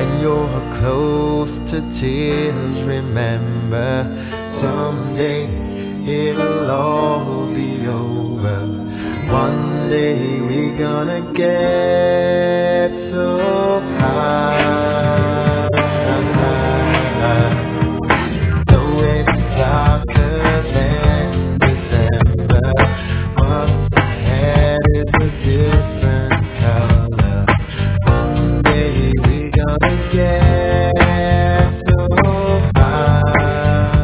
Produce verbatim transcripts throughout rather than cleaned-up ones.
when you're close to tears, remember someday it'll all be over. One day we're gonna get so high. Though it's darker than December, what's ahead is a different color. One day we're gonna get so high.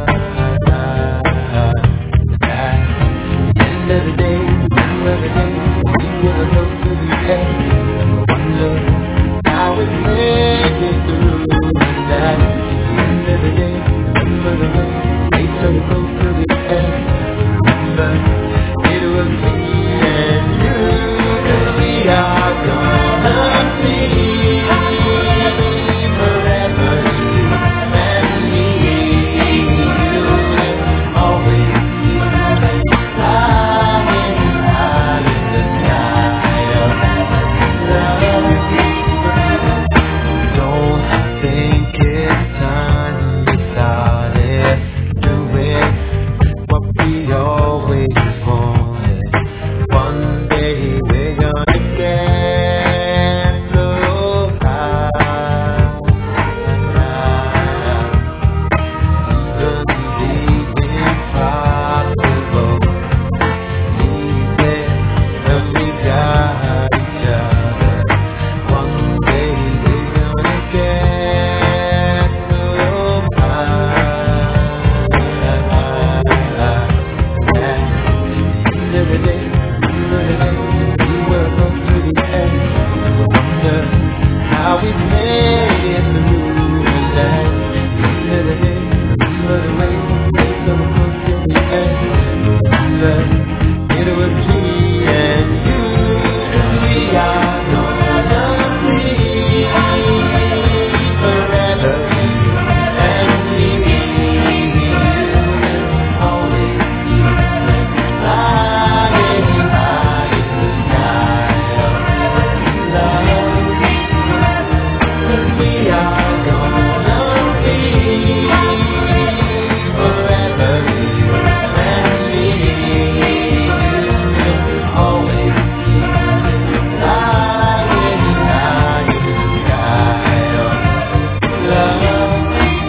At the end of the day, remember the day we were close to the edge. I wonder how we made it through. And at the end of the day, remember the way we so close to the edge. Remember it was me and you. We are gonna be forever, you and me. Always be flying high in the sky of love. Don't I think it's time we started doing what we always wanted? One day we're gonna get so high. Even the impossible, we and we got each other. One day we're gonna get so high. At the end of the day, remember the day we were close to the edge. I wonder how we made it through. And at the end of the day, remember the way we so close to the edge. Remember it was me and you. We are gonna be forever, you and me. Always be flying high in the sky of love. We are gonna be forever, you and me. Always be flying high in the sky of love.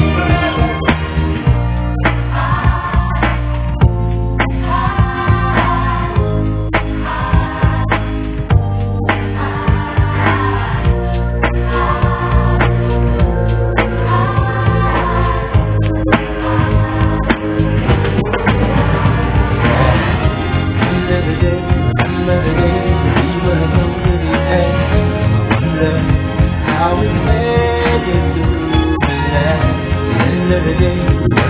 Remember the day, remember the day we were close to the edge. I wonder how we made it through. And at the end of the day,